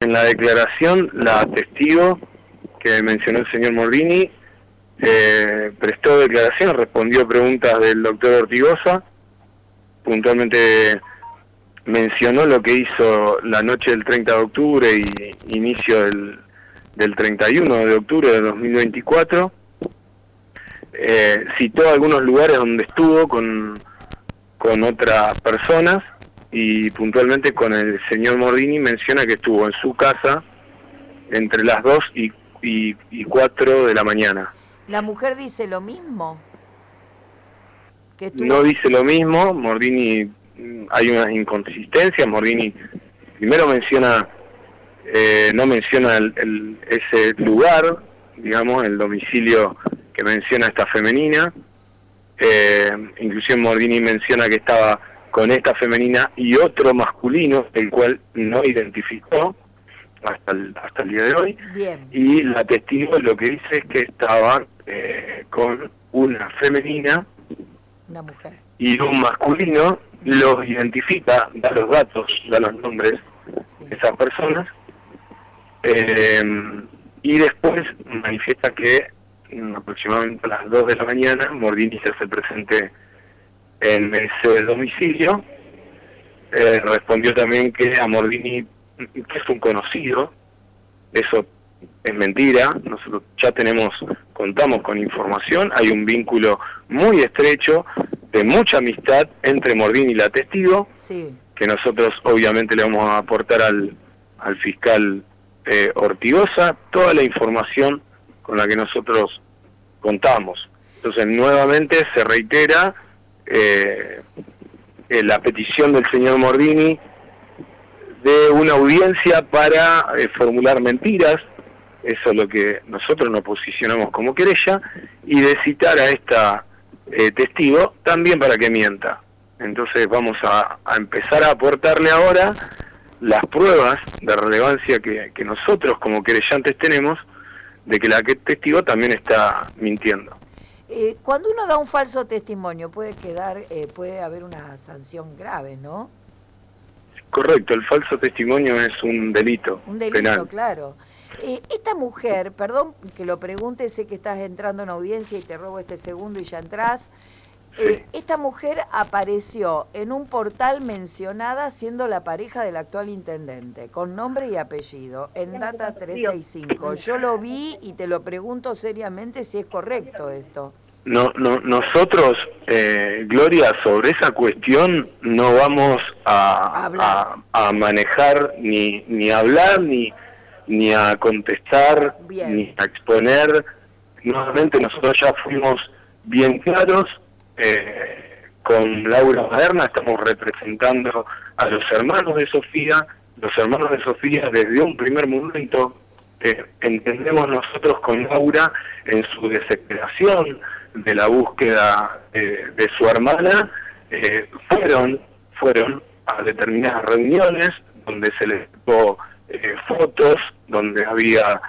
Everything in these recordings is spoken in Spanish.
en la declaración, la testigo que mencionó el señor Mordini prestó declaración, respondió preguntas del doctor Ortigosa, puntualmente mencionó lo que hizo la noche del 30 de octubre y inicio del 31 de octubre de 2024, citó algunos lugares donde estuvo con otras personas y puntualmente con el señor Mordini menciona que estuvo en su casa entre las 2 y 4 de la mañana. ¿La mujer dice lo mismo? No dice lo mismo, Mordini, hay unas inconsistencias, Mordini primero menciona, no menciona ese lugar, digamos, el domicilio que menciona esta femenina, inclusive Mordini menciona que estaba con esta femenina y otro masculino, el cual no identificó hasta el día de hoy. Bien. Y la testigo lo que dice es que estaba con una femenina, una mujer, y un masculino, los identifica, da los datos, da los nombres de esas personas, y después manifiesta que aproximadamente a las 2 de la mañana Mordini se hace presente en ese domicilio. Respondió también que a Mordini, que es un conocido, eso es mentira, nosotros ya contamos con información, hay un vínculo muy estrecho, de mucha amistad entre Mordini y la testigo, sí, que nosotros obviamente le vamos a aportar al fiscal Ortigosa toda la información con la que nosotros contamos. Entonces nuevamente se reitera la petición del señor Mordini de una audiencia para formular mentiras, eso es lo que nosotros nos posicionamos como querella, y de citar a esta testigo también para que mienta. Entonces vamos a empezar a aportarle ahora las pruebas de relevancia que nosotros como querellantes tenemos de que la testigo también está mintiendo. Cuando uno da un falso testimonio puede haber una sanción grave, ¿no? Correcto, el falso testimonio es un delito. Un delito, penal. Claro. Esta mujer, perdón que lo pregunte, sé que estás entrando en audiencia y te robo este segundo y ya entrás. Sí. Esta mujer apareció en un portal mencionada siendo la pareja del actual intendente, con nombre y apellido, en data 365. Yo lo vi y te lo pregunto seriamente si es correcto esto. Nosotros, Gloria, sobre esa cuestión no vamos a manejar ni hablar, ni a contestar, Bien. ni a exponer. Nuevamente nosotros ya fuimos bien claros. Con Laura Maderna estamos representando a los hermanos de Sofía. Los hermanos de Sofía desde un primer momento entendemos nosotros con Laura en su desesperación de la búsqueda de su hermana, fueron a determinadas reuniones donde se les dio fotos, donde había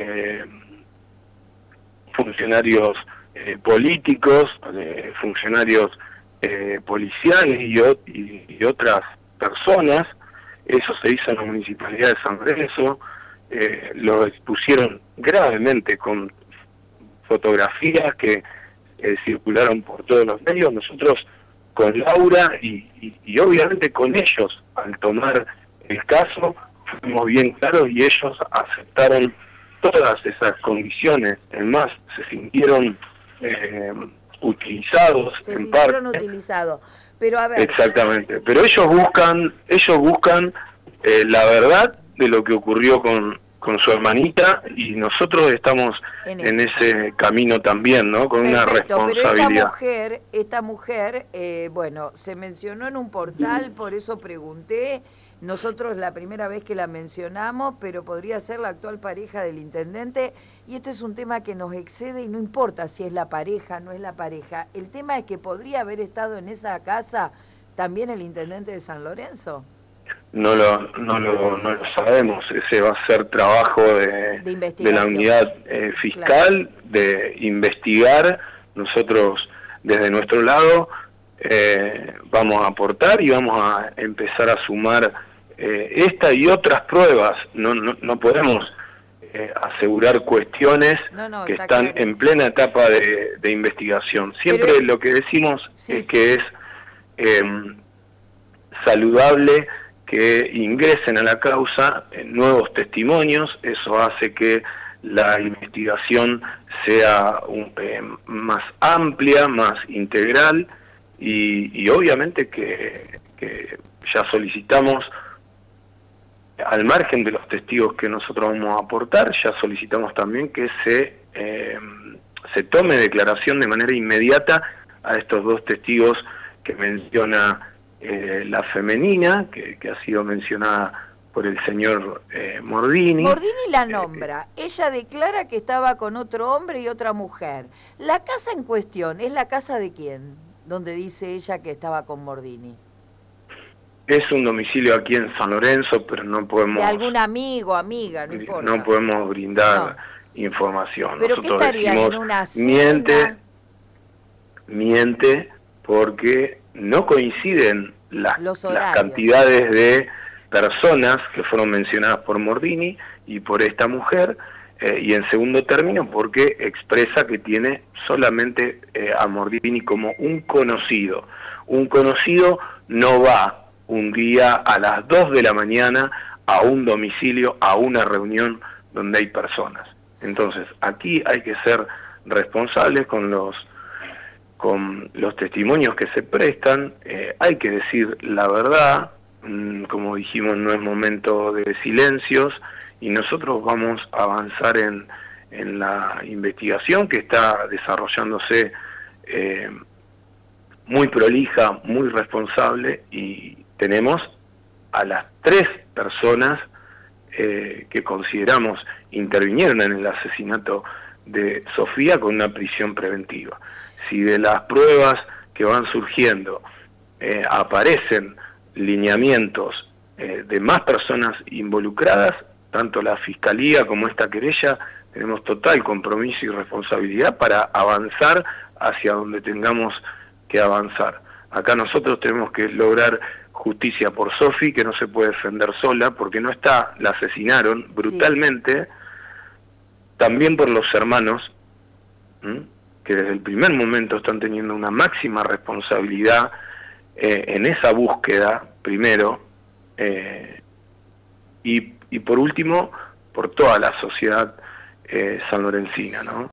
funcionarios políticos, funcionarios policiales y otras personas. Eso se hizo en la Municipalidad de San Lorenzo, lo expusieron gravemente con fotografías que circularon por todos los medios. Nosotros con Laura y obviamente con ellos, al tomar el caso, fuimos bien claros y ellos aceptaron todas esas condiciones. Es más, se sintieron utilizados en parte. Utilizados. Pero a ver. Exactamente. Pero ellos buscan la verdad de lo que ocurrió con su hermanita, y nosotros estamos en ese camino también, ¿no? Con Perfecto, una responsabilidad. Pero esta mujer, bueno, se mencionó en un portal, por eso pregunté. Nosotros la primera vez que la mencionamos, pero podría ser la actual pareja del intendente, y esto es un tema que nos excede y no importa si es la pareja, no es la pareja. El tema es que podría haber estado en esa casa también el intendente de San Lorenzo. No lo sabemos. Ese va a ser trabajo de la unidad fiscal, claro, de investigar. Nosotros desde nuestro lado vamos a aportar y vamos a empezar a sumar esta y otras pruebas, no podemos asegurar cuestiones que están en plena etapa de investigación. Siempre pero, lo que decimos es que es saludable que ingresen a la causa nuevos testimonios. Eso hace que la investigación sea más amplia, más integral, y obviamente que ya solicitamos, al margen de los testigos que nosotros vamos a aportar, ya solicitamos también que se tome declaración de manera inmediata a estos 2 testigos que menciona la femenina, que ha sido mencionada por el señor Mordini. Mordini la nombra, ella declara que estaba con otro hombre y otra mujer. ¿La casa en cuestión es la casa de quién? Donde dice ella que estaba con Mordini. Es un domicilio aquí en San Lorenzo, pero no podemos... De algún amigo, amiga, no importa. No podemos brindar información. ¿Pero nosotros qué estaría decimos, en una cena? Miente porque no coinciden las cantidades de personas que fueron mencionadas por Mordini y por esta mujer, y en segundo término porque expresa que tiene solamente a Mordini como un conocido. Un conocido no va un día a las 2 de la mañana a un domicilio, a una reunión donde hay personas. Entonces, aquí hay que ser responsables con los testimonios que se prestan, hay que decir la verdad, como dijimos, no es momento de silencios, y nosotros vamos a avanzar en la investigación que está desarrollándose muy prolija, muy responsable, y tenemos a las 3 personas que consideramos intervinieron en el asesinato de Sofía con una prisión preventiva. Si de las pruebas que van surgiendo aparecen lineamientos de más personas involucradas, tanto la Fiscalía como esta querella, tenemos total compromiso y responsabilidad para avanzar hacia donde tengamos que avanzar. Acá nosotros tenemos que lograr justicia por Sofi, que no se puede defender sola, porque no está, la asesinaron brutalmente, sí. También por los hermanos, que desde el primer momento están teniendo una máxima responsabilidad en esa búsqueda, primero, y por último, por toda la sociedad sanlorencina, ¿no?